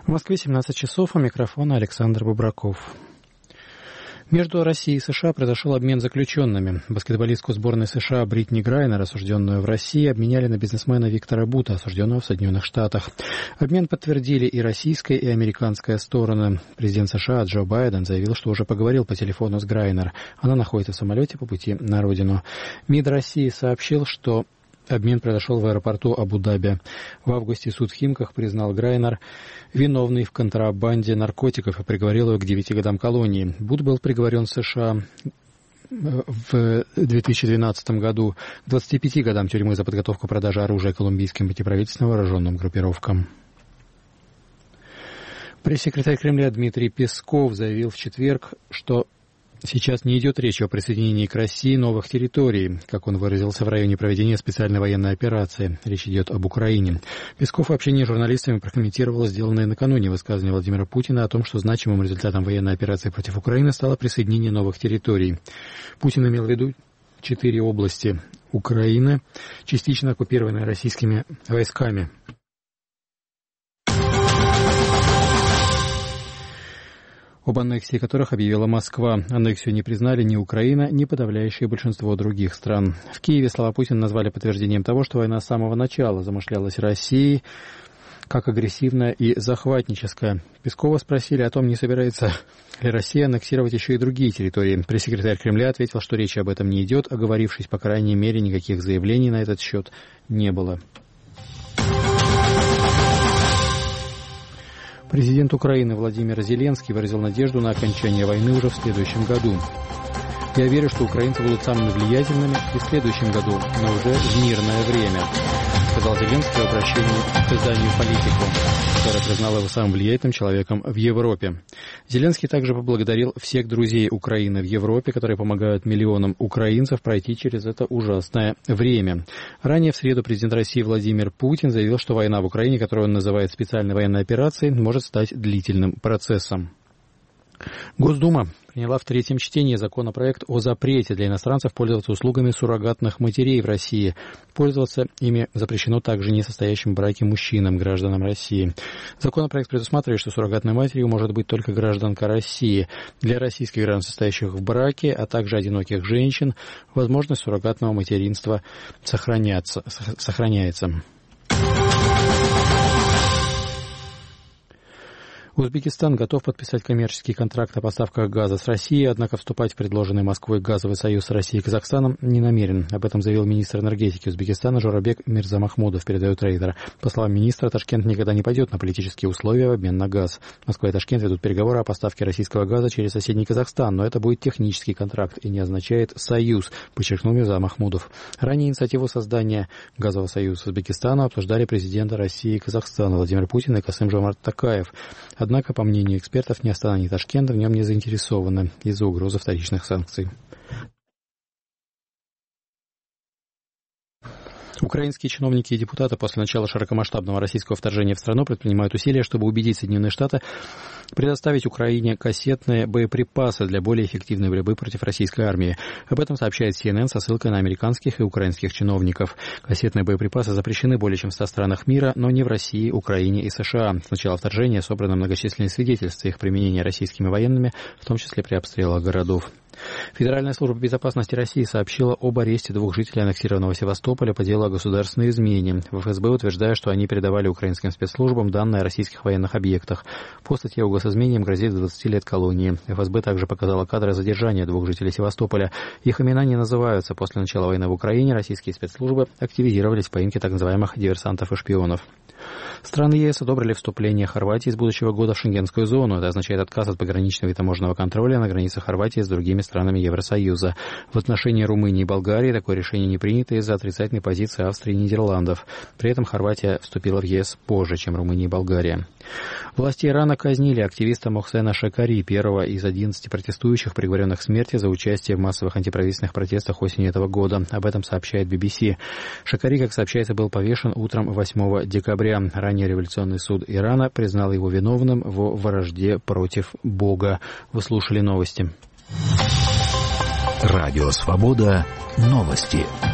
В Москве 17 часов, у микрофона Александр Бубраков. Между Россией и США произошел обмен заключенными. Баскетболистку сборной США Бритни Грайнер, осужденную в России, обменяли на бизнесмена Виктора Бута, осужденного в Соединенных Штатах. Обмен подтвердили и российская, и американская стороны. Президент США Джо Байден заявил, что уже поговорил по телефону с Грайнер. Она находится в самолете по пути на родину. МИД России сообщил, что обмен произошел в аэропорту Абу-Даби. В августе суд в Химках признал Грайнер виновной в контрабанде наркотиков и приговорил ее к 9 годам колонии. Бут был приговорен в США в 2012 году к 25 годам тюрьмы за подготовку продажи оружия колумбийским антиправительственным вооруженным группировкам. Пресс-секретарь Кремля Дмитрий Песков заявил в четверг, что сейчас не идет речь о присоединении к России новых территорий, как он выразился в районе проведения специальной военной операции. Речь идет об Украине. Песков в общении с журналистами прокомментировал сделанное накануне высказывание Владимира Путина о том, что значимым результатом военной операции против Украины стало присоединение новых территорий. Путин имел в виду 4 области Украины, частично оккупированные российскими войсками. Об аннексии которых объявила Москва. Аннексию не признали ни Украина, ни подавляющее большинство других стран. В Киеве слова Путина назвали подтверждением того, что война с самого начала замышлялась Россией как агрессивная и захватническая. Пескова спросили о том, не собирается ли Россия аннексировать еще и другие территории. Пресс-секретарь Кремля ответил, что речи об этом не идет, оговорившись, по крайней мере, никаких заявлений на этот счет не было. Президент Украины Владимир Зеленский выразил надежду на окончание войны уже в следующем году. «Я верю, что украинцы будут самыми влиятельными и в следующем году, но уже в мирное время», сказал Зеленский в обращении к изданию «Политику», которое признало его самым влиятельным человеком в Европе. Зеленский также поблагодарил всех друзей Украины в Европе, которые помогают миллионам украинцев пройти через это ужасное время. Ранее в среду президент России Владимир Путин заявил, что война в Украине, которую он называет специальной военной операцией, может стать длительным процессом. Госдума приняла в третьем чтении законопроект о запрете для иностранцев пользоваться услугами суррогатных матерей в России. Пользоваться ими запрещено также несостоящим в браке мужчинам, гражданам России. Законопроект предусматривает, что суррогатной матерью может быть только гражданка России. Для российских граждан, состоящих в браке, а также одиноких женщин, возможность суррогатного материнства сохраняется. Узбекистан готов подписать коммерческий контракт о поставках газа с Россией, однако вступать в предложенный Москвой газовый союз с Россией и Казахстаном не намерен. Об этом заявил министр энергетики Узбекистана Жорабек Мирзамахмудов, передает Рейтер. По словам министра, Ташкент никогда не пойдет на политические условия в обмен на газ. Москва и Ташкент ведут переговоры о поставке российского газа через соседний Казахстан, но это будет технический контракт и не означает союз, подчеркнул Мирзамахмудов. Ранее инициативу создания газового союза с Узбекистаном обсуждали президенты России и Казахстана Владимир Путин и Касым-Жомарт Токаев. Однако, по мнению экспертов, ни Астана, ни Ташкент в нем не заинтересованы из-за угрозы вторичных санкций. Украинские чиновники и депутаты после начала широкомасштабного российского вторжения в страну предпринимают усилия, чтобы убедить Соединенные Штаты предоставить Украине кассетные боеприпасы для более эффективной борьбы против российской армии. Об этом сообщает CNN со ссылкой на американских и украинских чиновников. Кассетные боеприпасы запрещены более чем в 100 странах мира, но не в России, Украине и США. С начала вторжения собраны многочисленные свидетельства их применения российскими военными, в том числе при обстрелах городов. Федеральная служба безопасности России сообщила об аресте 2 жителей аннексированного Севастополя по делу о государственной измене. В ФСБ утверждают, что они передавали украинским спецслужбам данные о российских военных объектах. По статье о госизмене им грозит 20 лет колонии. ФСБ также показала кадры задержания 2 жителей Севастополя. Их имена не называются. После начала войны в Украине российские спецслужбы активизировались в поимке так называемых диверсантов и шпионов. Страны ЕС одобрили вступление Хорватии с будущего года в Шенгенскую зону. Это означает отказ от пограничного и таможенного контроля на границах Хорватии с другими странами Евросоюза. В отношении Румынии и Болгарии такое решение не принято из-за отрицательной позиции Австрии и Нидерландов. При этом Хорватия вступила в ЕС позже, чем Румыния и Болгария. Власти Ирана казнили активиста Мохсена Шакари, первого из 11 протестующих, приговоренных к смерти за участие в массовых антиправительственных протестах осенью этого года. Об этом сообщает BBC. Шакари, как сообщается, был повешен утром 8 декабря. Ранее революционный суд Ирана признал его виновным в вражде против Бога. Вы слушали новости. Радио «Свобода». Новости.